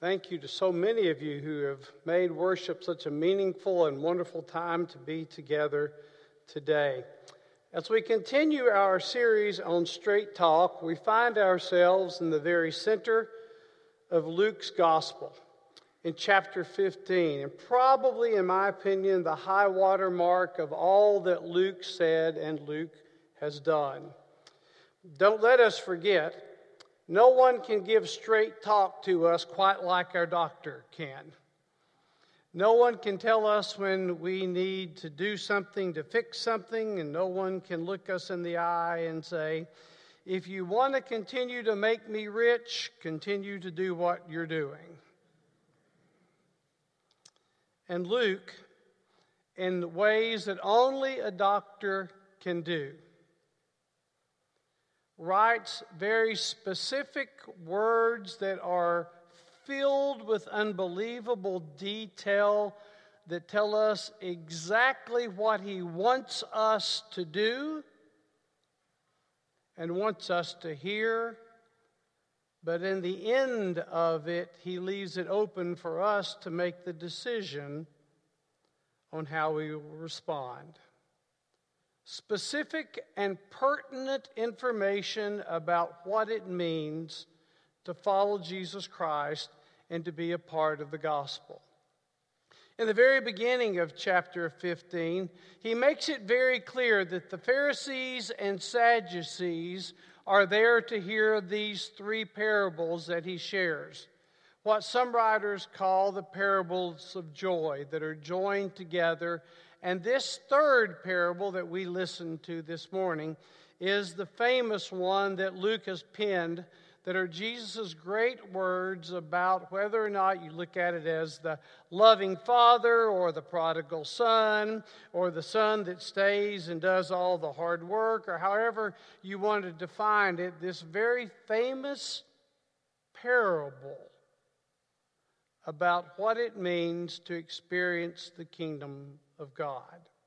Thank you to so many of you who have made worship such a meaningful and wonderful time to be together today. As we continue our series on Straight Talk, we find ourselves in the very center of Luke's Gospel in chapter 15, and probably, in my opinion, the high water mark of all that Luke said and Luke has done. Don't let us forget, no one can give straight talk to us quite like our doctor can. No one can tell us when we need to do something to fix something, and no one can look us in the eye and say, if you want to continue to make me rich, continue to do what you're doing. And Luke, in ways that only a doctor can do, writes very specific words that are filled with unbelievable detail that tell us exactly what he wants us to do and wants us to hear. But in the end of it, he leaves it open for us to make the decision on how we will respond. Specific and pertinent information about what it means to follow Jesus Christ and to be a part of the gospel. In the very beginning of chapter 15, he makes it very clear that the Pharisees and Sadducees are there to hear these three parables that he shares. What some writers call the parables of joy that are joined together. And this third parable that we listened to this morning is the famous one that Luke has penned, that are Jesus' great words about whether or not you look at it as the loving father or the prodigal son or the son that stays and does all the hard work, or however you want to define it, this very famous parable about what it means to experience the kingdom of God.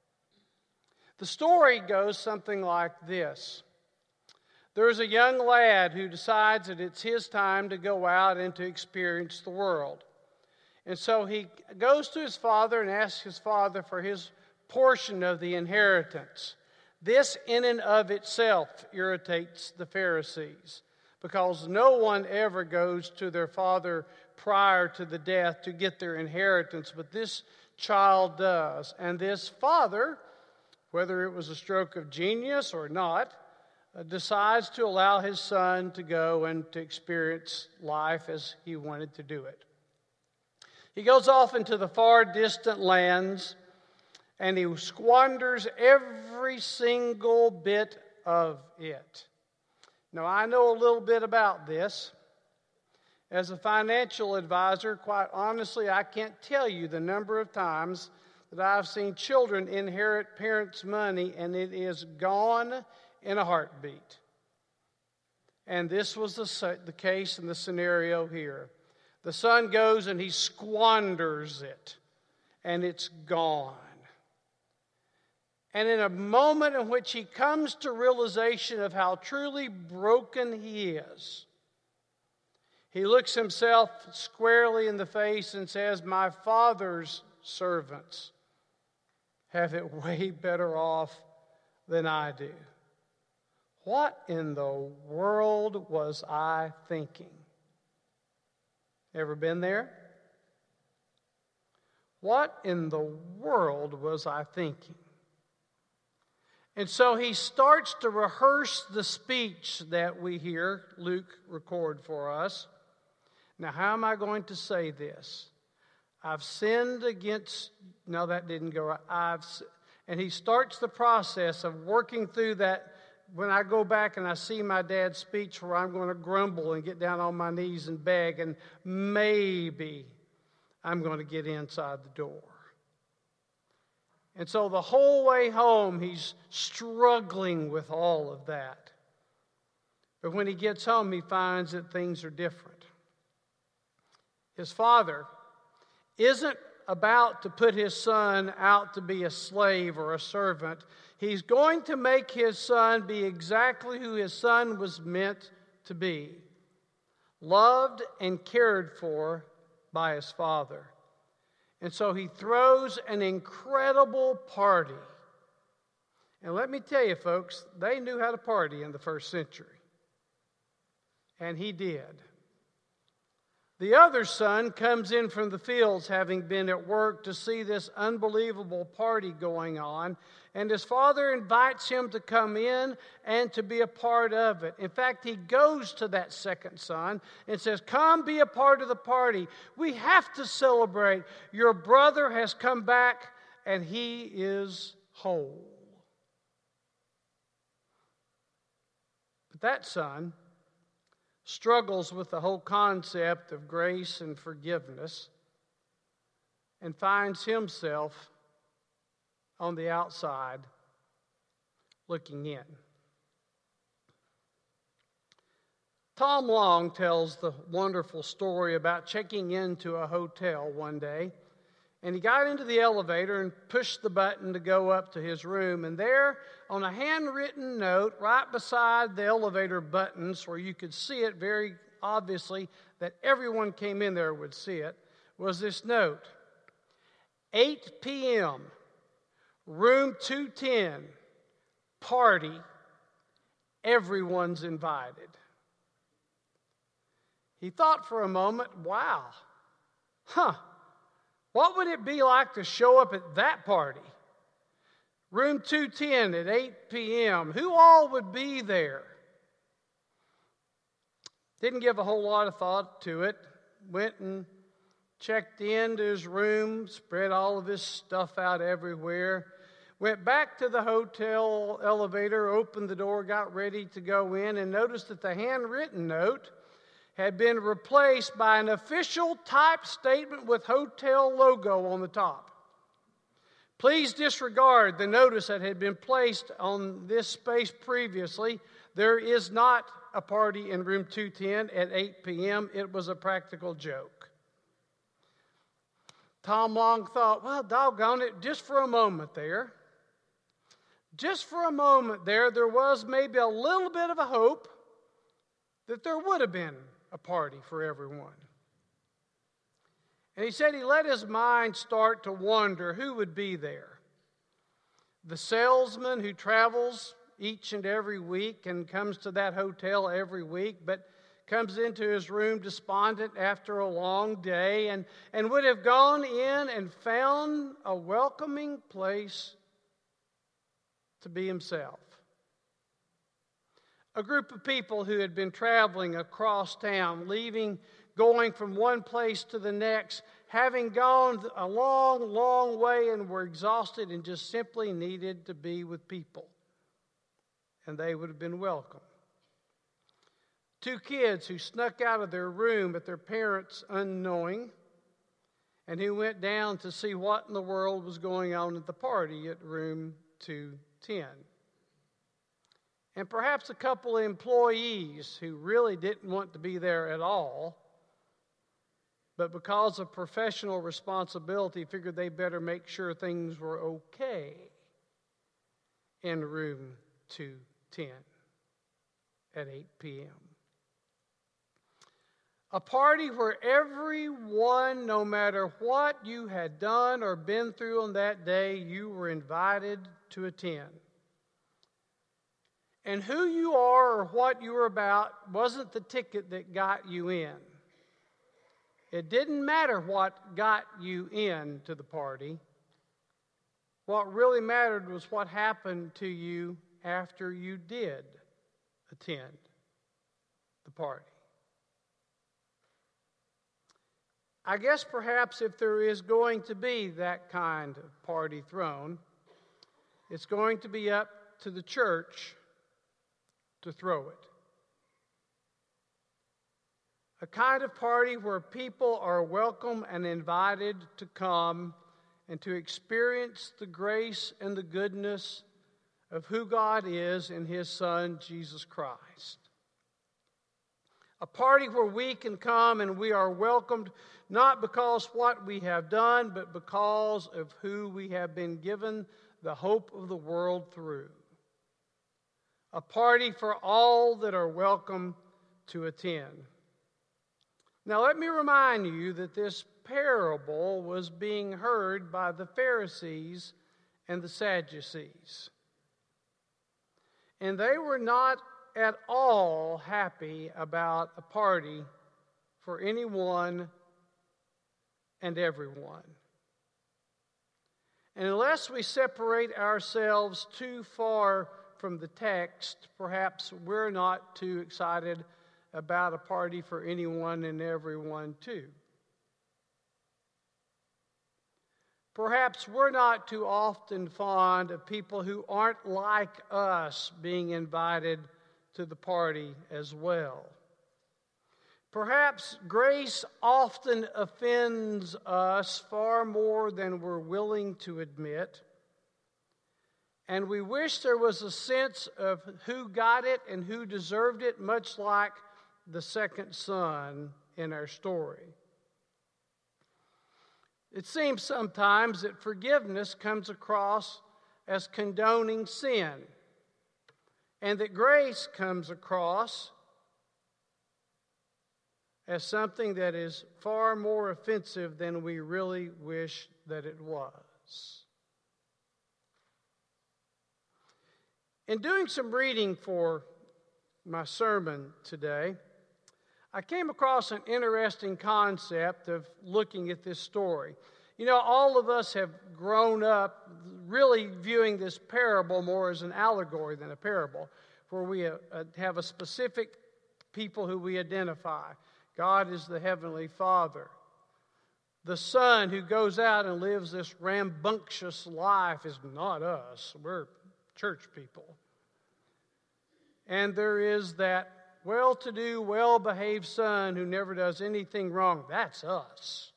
The story goes something like this. There's a young lad who decides that it's his time to go out and to experience the world. And so he goes to his father and asks his father for his portion of the inheritance. This in and of itself irritates the Pharisees, because no one ever goes to their father prior to the death to get their inheritance, but this child does. And this father, whether it was a stroke of genius or not, decides to allow his son to go and to experience life as he wanted to do it. He goes off into the far distant lands, and he squanders every single bit of it. Now, I know a little bit about this. As a financial advisor, quite honestly, I can't tell you the number of times that I've seen children inherit parents' money and it is gone in a heartbeat. And this was the case in the scenario here. The son goes and he squanders it, and it's gone. And in a moment in which he comes to realization of how truly broken he is, he looks himself squarely in the face and says, my father's servants have it way better off than I do. What in the world was I thinking? Ever been there? What in the world was I thinking? And so he starts to rehearse the speech that we hear Luke record for us. Now, how am I going to say this? I've sinned against... No, that didn't go right. And he starts the process of working through that. When I go back and I see my dad's speech where I'm going to grumble and get down on my knees and beg, and maybe I'm going to get inside the door. And so the whole way home, he's struggling with all of that. But when he gets home, he finds that things are different. His father isn't about to put his son out to be a slave or a servant. He's going to make his son be exactly who his son was meant to be. Loved and cared for by his father. And so he throws an incredible party. And let me tell you, folks, they knew how to party in the first century. And he did. The other son comes in from the fields, having been at work, to see this unbelievable party going on. And his father invites him to come in and to be a part of it. In fact, he goes to that second son and says, "Come be a part of the party. We have to celebrate. Your brother has come back and he is whole." But that son struggles with the whole concept of grace and forgiveness and finds himself on the outside looking in. Tom Long tells the wonderful story about checking into a hotel one day, and he got into the elevator and pushed the button to go up to his room, and there on a handwritten note right beside the elevator buttons where you could see it very obviously that everyone came in there would see it, was this note: 8 p.m., room 210, party, everyone's invited. He thought for a moment, wow, what would it be like to show up at that party? Room 210 at 8 p.m. Who all would be there? Didn't give a whole lot of thought to it. Went and checked into his room, spread all of his stuff out everywhere. Went back to the hotel elevator, opened the door, got ready to go in, and noticed that the handwritten note had been replaced by an official type statement with hotel logo on the top. Please disregard the notice that had been placed on this space previously. There is not a party in room 210 at 8 p.m. It was a practical joke. Tom Long thought, well, doggone it, just for a moment there, there was maybe a little bit of a hope that there would have been a party for everyone. And he said he let his mind start to wonder who would be there. The salesman who travels each and every week and comes to that hotel every week, but comes into his room despondent after a long day and would have gone in and found a welcoming place to be himself. A group of people who had been traveling across town, going from one place to the next, having gone a long, long way and were exhausted and just simply needed to be with people. And they would have been welcome. 2 kids who snuck out of their room at their parents' unknowing and who went down to see what in the world was going on at the party at room 210. And perhaps a couple of employees who really didn't want to be there at all, but because of professional responsibility, figured they better make sure things were okay in room 210 at 8 p.m. A party where everyone, no matter what you had done or been through on that day, you were invited to attend. And who you are or what you were about wasn't the ticket that got you in. It didn't matter what got you in to the party. What really mattered was what happened to you after you did attend the party. I guess perhaps if there is going to be that kind of party thrown, it's going to be up to the church to throw it. A kind of party where people are welcome and invited to come and to experience the grace and the goodness of who God is in His Son, Jesus Christ. A party where we can come and we are welcomed not because what we have done, but because of who we have been given the hope of the world through. A party for all that are welcome to attend. Now, let me remind you that this parable was being heard by the Pharisees and the Sadducees. And they were not at all happy about a party for anyone and everyone. And unless we separate ourselves too far from the text, perhaps we're not too excited about a party for anyone and everyone too. Perhaps we're not too often fond of people who aren't like us being invited to the party as well. Perhaps grace often offends us far more than we're willing to admit. And we wish there was a sense of who got it and who deserved it, much like the second son in our story. It seems sometimes that forgiveness comes across as condoning sin, and that grace comes across as something that is far more offensive than we really wish that it was. In doing some reading for my sermon today, I came across an interesting concept of looking at this story. You know, all of us have grown up really viewing this parable more as an allegory than a parable, where we have a specific people who we identify. God is the Heavenly Father. The Son who goes out and lives this rambunctious life is not us. We're church people. And there is that well-to-do, well-behaved son who never does anything wrong. That's us.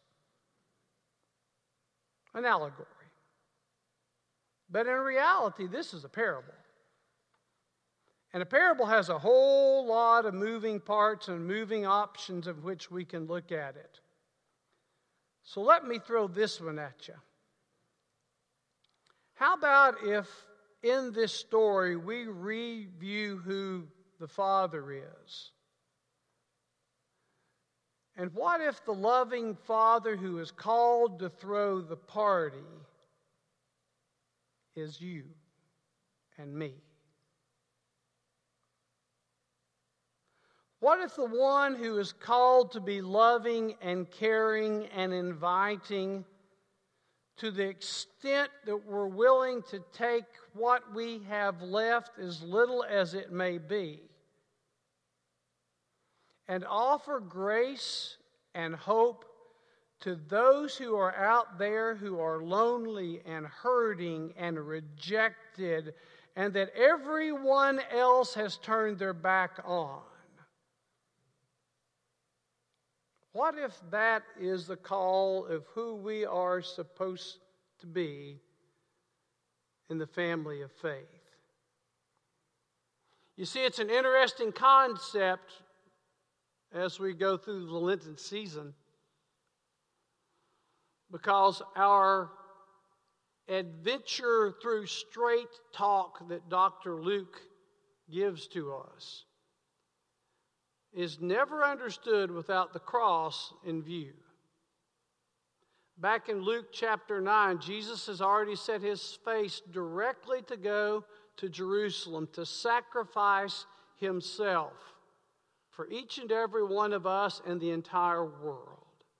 An allegory. But in reality, this is a parable. And a parable has a whole lot of moving parts and moving options of which we can look at it. So let me throw this one at you. How about if in this story we review who the Father is? And what if the loving Father who is called to throw the party is you and me? What if the one who is called to be loving and caring and inviting to the extent that we're willing to take what we have left, as little as it may be, and offer grace and hope to those who are out there who are lonely and hurting and rejected, and that everyone else has turned their back on? What if that is the call of who we are supposed to be in the family of faith? You see, it's an interesting concept as we go through the Lenten season, because our adventure through straight talk that Dr. Luke gives to us is never understood without the cross in view. Back in Luke chapter 9, Jesus has already set his face directly to go to Jerusalem to sacrifice himself for each and every one of us and the entire world.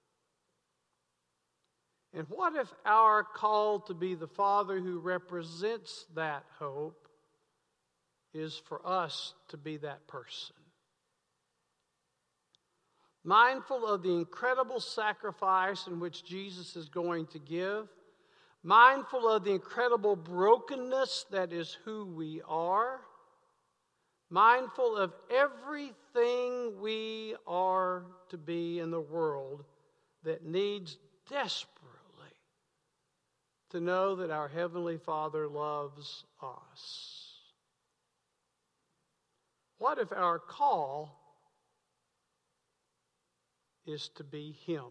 And what if our call to be the Father who represents that hope is for us to be that person? Mindful of the incredible sacrifice in which Jesus is going to give, mindful of the incredible brokenness that is who we are, mindful of everything we are to be in the world that needs desperately to know that our Heavenly Father loves us. What if our call is to be Him?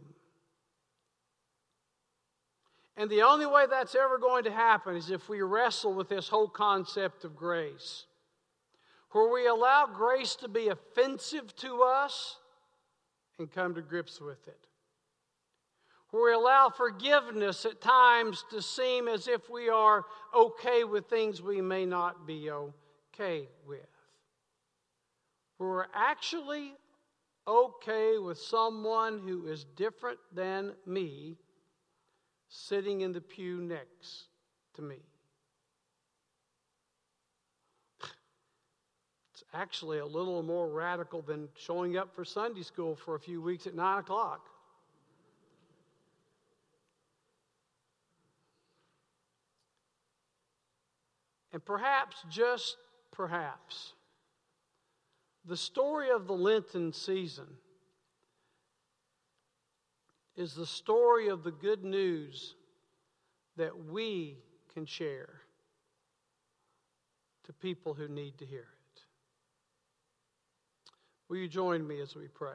And the only way that's ever going to happen is if we wrestle with this whole concept of grace, where we allow grace to be offensive to us and come to grips with it. Where we allow forgiveness at times to seem as if we are okay with things we may not be okay with. Where we're actually okay with someone who is different than me sitting in the pew next to me. It's actually a little more radical than showing up for Sunday school for a few weeks at 9 o'clock. And perhaps, just perhaps, the story of the Lenten season is the story of the good news that we can share to people who need to hear it. Will you join me as we pray?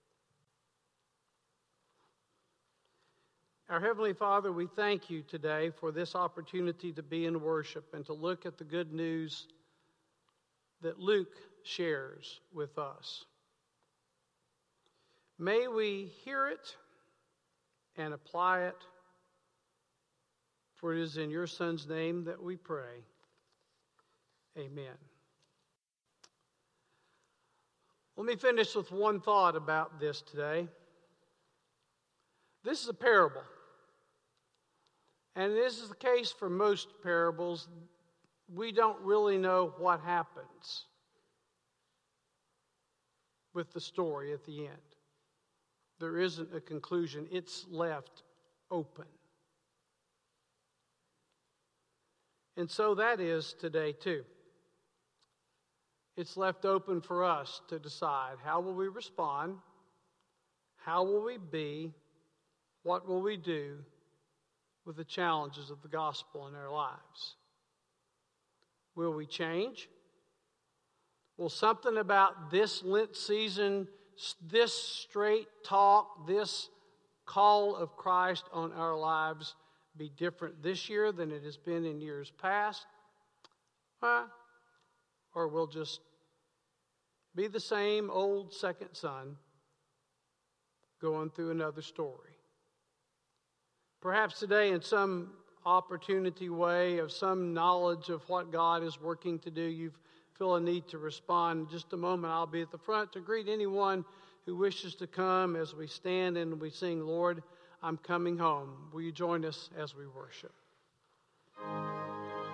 Our Heavenly Father, we thank you today for this opportunity to be in worship and to look at the good news that Luke shares with us. May we hear it and apply it, for it is in your Son's name that we pray. Amen. Let me finish with one thought about this today. This is a parable. And this is the case for most parables. We don't really know what happens with the story at the end. There isn't a conclusion. It's left open. And so that is today too. It's left open for us to decide, how will we respond? How will we be? What will we do with the challenges of the gospel in our lives? Will we change? Will something about this Lent season, this straight talk, this call of Christ on our lives be different this year than it has been in years past? Or we'll just be the same old second son going through another story. Perhaps today, in some opportunity way of some knowledge of what God is working to do, you feel a need to respond. In just a moment, I'll be at the front to greet anyone who wishes to come as we stand and we sing, Lord, I'm coming home. Will you join us as we worship?